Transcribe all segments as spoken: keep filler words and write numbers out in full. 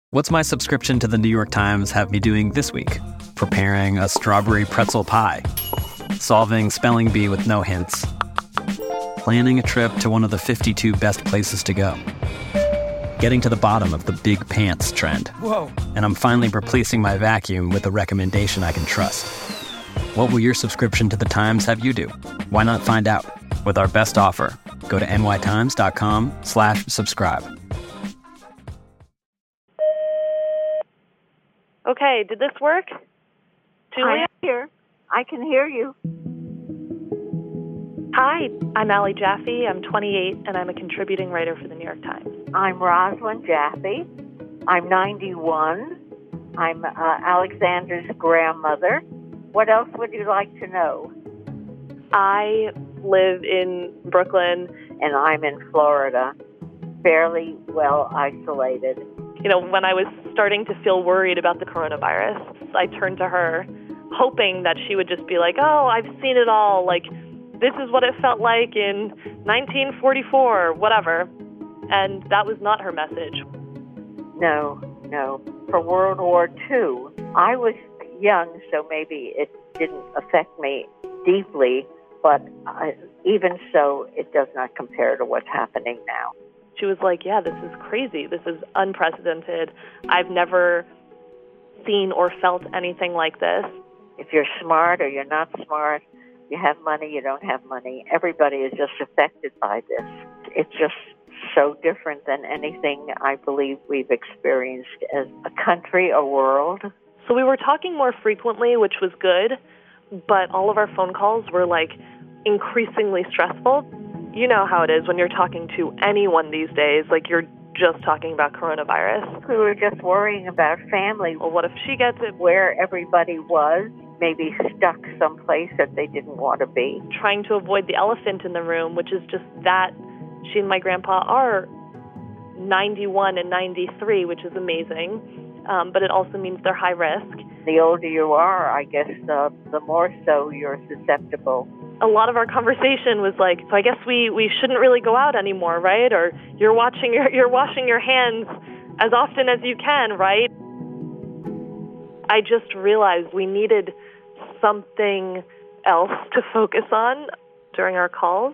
What's my subscription to the New York Times have me doing this week? Preparing a strawberry pretzel pie. Solving spelling bee with no hints. Planning a trip to one of the fifty-two best places to go. Getting to the bottom of the big pants trend. Whoa. And I'm finally replacing my vacuum with a recommendation I can trust. What will your subscription to the Times have you do? Why not find out? With our best offer, go to nytimes.com slash subscribe. Okay, did this work? Julia? I'm here. I can hear you. Hi, I'm Allie Jaffe. I'm twenty-eight, and I'm a contributing writer for the New York Times. I'm Rosalind Jaffe. I'm ninety-one. I'm uh, Alexander's grandmother. What else would you like to know? I live in Brooklyn. And I'm in Florida, fairly well isolated. You know, when I was starting to feel worried about the coronavirus, I turned to her, hoping that she would just be like, oh, I've seen it all. Like, this is what it felt like in nineteen forty-four, whatever. And that was not her message. No, no. For World War Two, I was young, so maybe it didn't affect me deeply, but I, even so, it does not compare to what's happening now. She was like, yeah, this is crazy. This is unprecedented. I've never seen or felt anything like this. If you're smart or you're not smart, you have money, you don't have money, everybody is just affected by this. It's just so different than anything I believe we've experienced as a country, a world. So we were talking more frequently, which was good, but all of our phone calls were like increasingly stressful. You know how it is when you're talking to anyone these days, like you're just talking about coronavirus. We were just worrying about family. Well, what if she gets it? Where everybody was, maybe stuck someplace that they didn't want to be. Trying to avoid the elephant in the room, which is just that she and my grandpa are ninety-one and ninety-three, which is amazing, um, but it also means they're high risk. The older you are, I guess, uh, the more so you're susceptible. A lot of our conversation was like, so I guess we, we shouldn't really go out anymore, right? Or you're watching your you're washing your hands as often as you can, right? I just realized we needed something else to focus on during our calls.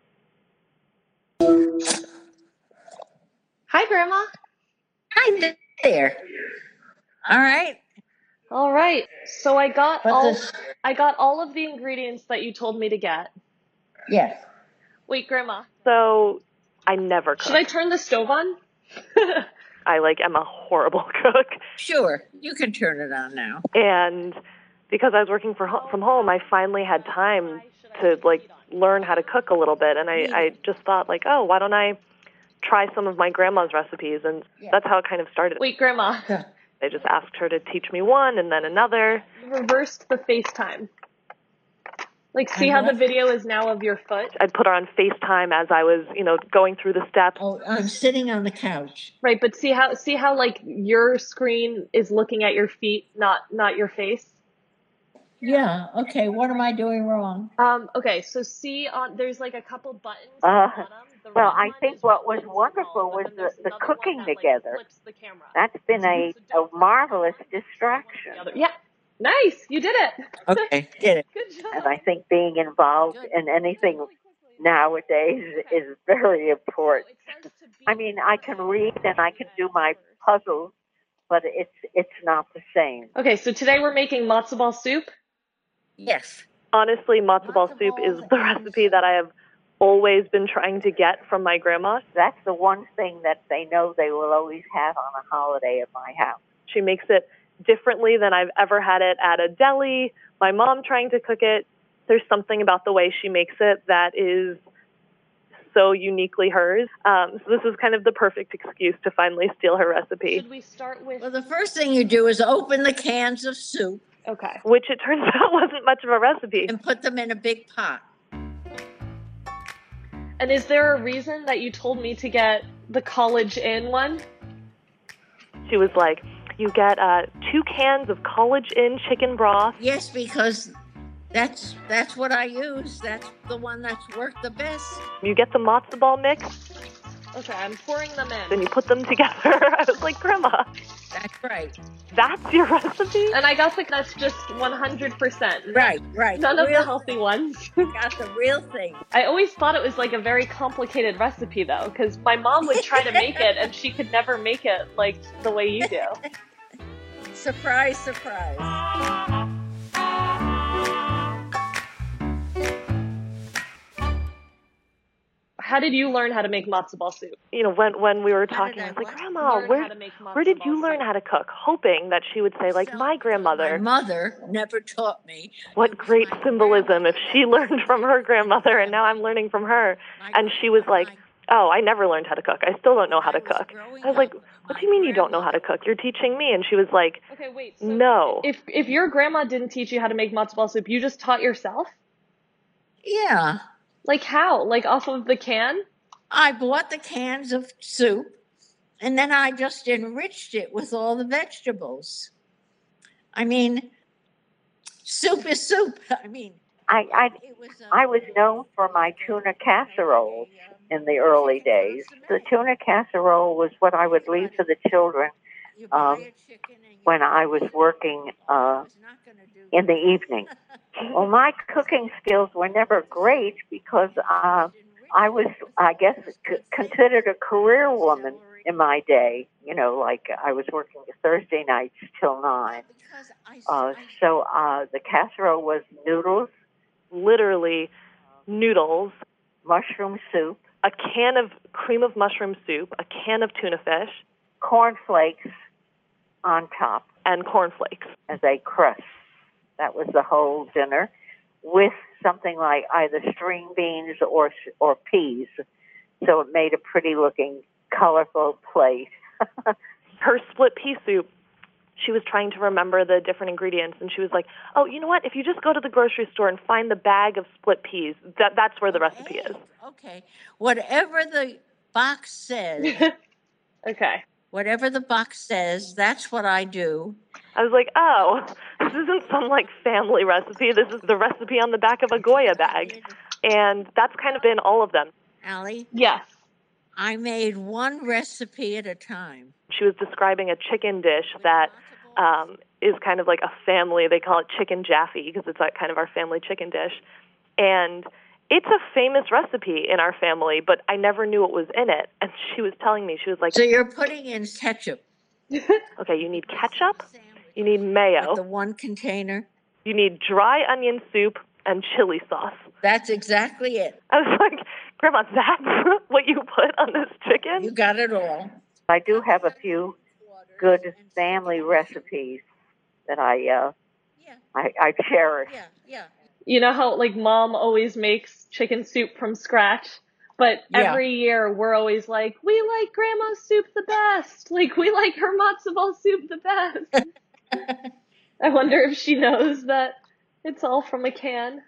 Hi, Grandma. Hi there. All right. All right. So I got What's all this? I got all of the ingredients that you told me to get. Yes. Wait, Grandma. So I never cook. Should I turn the stove on? I like am a horrible cook. Sure. You can turn it on now. And because I was working for ho- from home, I finally had time to like learn how to cook a little bit. And I, I just thought like, oh, why don't I try some of my grandma's recipes? And Yeah. that's how it kind of started. Wait, Grandma. I just asked her to teach me one and then another. You reversed the FaceTime. Like, see I how the what? video is now of your foot? I'd put her on FaceTime as I was, you know, going through the steps. Oh, I'm sitting on the couch. Right, but see how see how like your screen is looking at your feet, not not your face. Yeah. Okay. What am I doing wrong? Um. Okay. So see on there's like a couple buttons Uh, on the bottom. The well, red I one think is what what was says wonderful call, was but then the, there's the another one cooking that, like, together. flips the camera. That's been a, a marvelous distraction. The other- Yeah. Nice. You did it. Okay. Did it. Good job. And I think being involved in anything nowadays is very important. I mean, I can read and I can do my puzzles, but it's it's not the same. Okay. So today we're making matzo ball soup. Yes. Honestly, matzo ball soup is the recipe that I have always been trying to get from my grandma. That's the one thing that they know they will always have on a holiday at my house. She makes it differently than I've ever had it at a deli. My mom trying to cook it. There's something about the way she makes it that is so uniquely hers. Um, so this is kind of the perfect excuse to finally steal her recipe, Should we start with? Well, the first thing you do is open the cans of soup Okay. which it turns out wasn't much of a recipe. and put them in a big pot. And is there a reason that you told me to get the College Inn one? She was like, you get uh, two cans of College Inn chicken broth. Yes, because that's that's what I use. That's the one that's worked the best. You get the matzo ball mix. Okay, I'm pouring them in. Then you put them together. I was like, Grandma, That's right. that's your recipe? And I got the that's just one hundred percent. Right, right. None of Real the healthy ones. Got the real thing. I always thought it was like a very complicated recipe though, because my mom would try to make it and she could never make it like the way you do. Surprise, surprise. How did you learn how to make matzo ball soup? You know, when when we were How did talking, I I was like, what? Grandma, Learn where how to make matzo where did you ball learn soup. how to cook? Hoping that she would say, like, So, my grandmother. My mother never taught me. What It was great my symbolism if grandmother she that learned taught from me. her grandmother and now I'm learning from her. My And she was grandmother- like, my- oh, I never learned how to cook. I still don't know how to I was cook. growing I was like, up with what my do you mean you don't know how to grandmother. cook? You're teaching me. And she was like, Okay, wait. So no. If if your grandma didn't teach you how to make matzo ball soup, you just taught yourself? Yeah. Like how? Like off of the can? I bought the cans of soup and then I just enriched it with all the vegetables. I mean, soup is soup. I mean, I, I, it was, uh, I was known for my tuna casseroles in the early days. The tuna casserole was what I would leave for the children you buy um, a chicken and you when buy I was it. working uh, I was not gonna do in the evening. Well, my cooking skills were never great because uh, I was, I guess, c- considered a career woman in my day. You know, like I was working Thursday nights till nine. Because I, Uh, I so uh, the casserole was noodles, Literally noodles, mushroom soup, a can of cream of mushroom soup, a can of tuna fish, cornflakes on top and cornflakes. as a crust. That was the whole dinner, with something like either string beans or or peas. So it made a pretty looking, colorful plate. Her split pea soup, she was trying to remember the different ingredients, and she was like, oh, you know what? If you just go to the grocery store and find the bag of split peas, that that's where the recipe is. Okay. Whatever the box says, Okay. whatever the box says, that's what I do. I was like, oh, this isn't some like family recipe. This is the recipe on the back of a Goya bag. And that's kind of been all of them. Allie, Yes. I made one recipe at a time. She was describing a chicken dish that um, is kind of like a family. They call it chicken Jaffe because it's like kind of our family chicken dish. And it's a famous recipe in our family, but I never knew what was in it. And she was telling me, she was like, So you're putting in ketchup. okay, you need ketchup, you need With mayo, the one container. you need dry onion soup, and chili sauce. That's exactly it. I was like, Grandma, that's what you put on this chicken? You got it all. I do have a few good family recipes that I uh, Yeah, I, I cherish. yeah, yeah. You know how like mom always makes chicken soup from scratch, but Yeah. every year we're always like, we like grandma's soup the best. Like we like her matzo ball soup the best. I wonder if she knows that it's all from a can.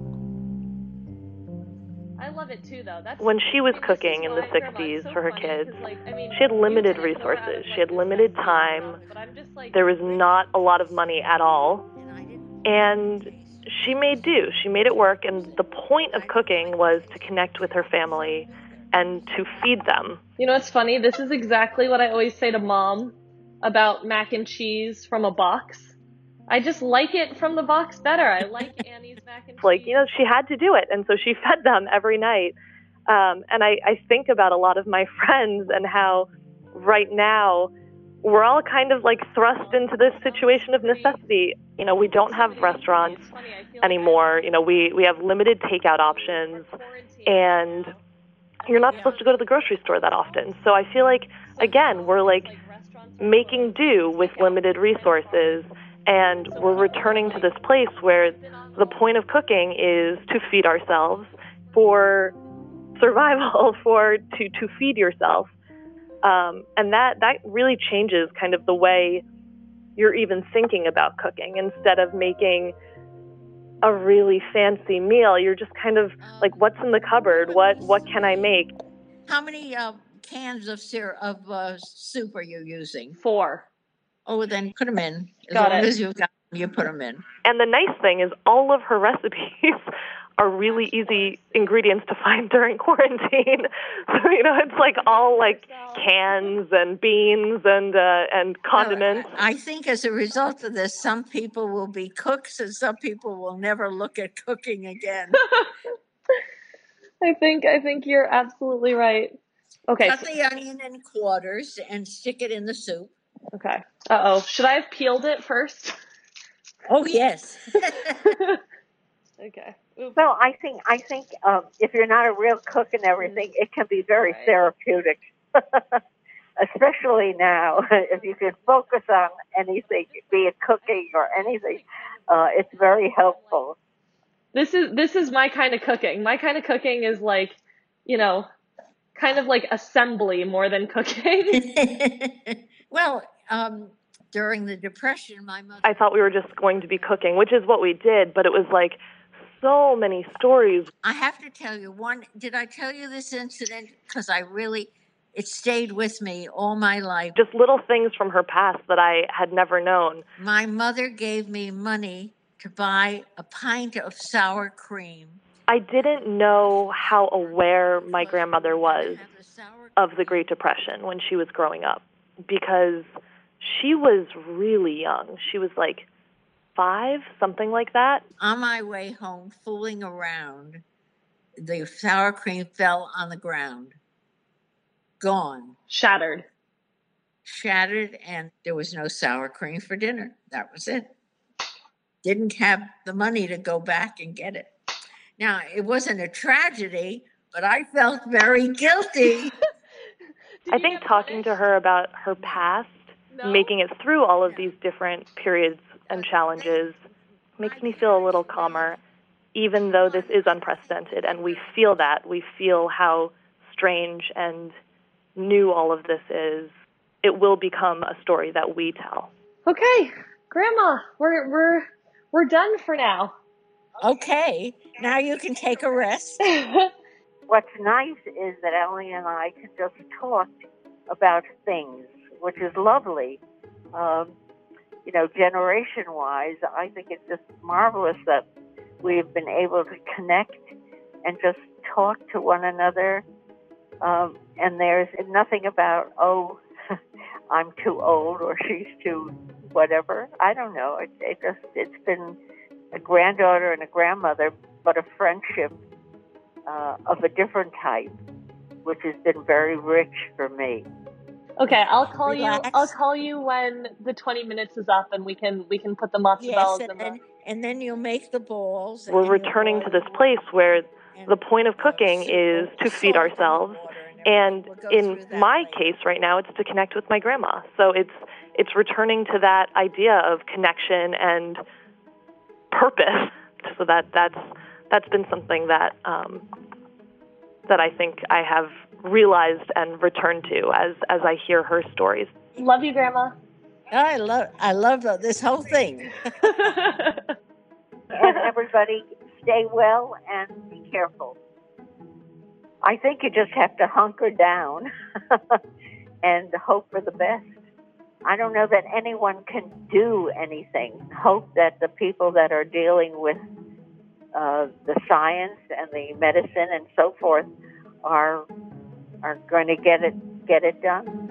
I love it too, though. That's When she was I mean, this cooking is in the why Grandma, it's sixties so for her funny, kids, 'cause, like, I mean, she had you limited did it more out of, resources. like, She had limited time. but I'm just like, There was not a lot of money at all. And she made do. She made it work. And the point of cooking was to connect with her family and to feed them. You know what's funny? This is exactly what I always say to mom about mac and cheese from a box. I just like it from the box better. I like Annie's mac and cheese. Like, you know, she had to do it. And so she fed them every night. Um, and I, I think about a lot of my friends and how right now we're all kind of like thrust into this situation of necessity. You know, we don't have restaurants anymore. You know, we, we have limited takeout options, and you're not supposed to go to the grocery store that often. So I feel like, again, we're like making do with limited resources, and we're returning to this place where the point of cooking is to feed ourselves for survival, for to, to feed yourself. Um, and that, that really changes kind of the way you're even thinking about cooking. Instead of making a really fancy meal, you're just kind of like, what's in the cupboard? What what can I make? How many uh, cans of syrup of uh, soup are you using? Four. Oh, then put them in. As Got long it. as you've got them, you put them in. And the nice thing is all of her recipes are really easy ingredients to find during quarantine. So, you know, it's like all like cans and beans and uh, and condiments. No, I think as a result of this, some people will be cooks and some people will never look at cooking again. I think I think you're absolutely right. Okay. Cut the onion in quarters and stick it in the soup. Okay. Uh-oh. Should I have peeled it first? Oh, yes. Okay. Oops. Well, I think I think um, if you're not a real cook and everything, it can be very Right. therapeutic. Especially now, if you can focus on anything, be it cooking or anything, uh, it's very helpful. This is this is my kind of cooking. My kind of cooking is like, you know, kind of like assembly more than cooking. Well, um, during the Depression, my mother... I thought we were just going to be cooking, which is what we did, but it was like so many stories. I have to tell you one. Did I tell you this incident? Because I really, it stayed with me all my life. Just little things from her past that I had never known. My mother gave me money to buy a pint of sour cream. I didn't know how aware my grandmother was of the Great Depression when she was growing up, because she was really young. She was like five, something like that. On my way home, fooling around, the sour cream fell on the ground. Gone. Shattered. Shattered, and there was no sour cream for dinner. That was it. Didn't have the money to go back and get it. Now, it wasn't a tragedy, but I felt very guilty. I think talking to her about her past, No? making it through all of these different periods and challenges, makes me feel a little calmer, even though this is unprecedented. And we feel that. We feel how strange and new all of this is. It will become a story that we tell. Okay, Grandma, we're we're we're done for now. Okay, now you can take a rest. What's nice is that Ellie and I can just talk about things, which is lovely. Um, you know, generation-wise, I think it's just marvelous that we've been able to connect and just talk to one another. Um, and there's nothing about, oh, I'm too old or she's too whatever. I don't know. It, it just, it's been a granddaughter and a grandmother, but a friendship uh, of a different type, which has been very rich for me. Okay, I'll call Relax. you. I'll call you when the twenty minutes is up, and we can we can put the matzo Yes, balls and in the. then, and then you'll make the balls. We're and you'll returning to boil this place where and the point of the cooking soup is will to feed salt in the ourselves. water and And everything. We'll go in through that my later. case right now, it's to connect with my grandma. So it's it's returning to that idea of connection and purpose. So that that's that's been something that um, that I think I have realized and returned to as as I hear her stories. Love you, Grandma. I love I love this whole thing. And everybody stay well and be careful. I think you just have to hunker down and hope for the best. I don't know that anyone can do anything. Hope that the people that are dealing with uh, the science and the medicine and so forth are are going to get it get it done.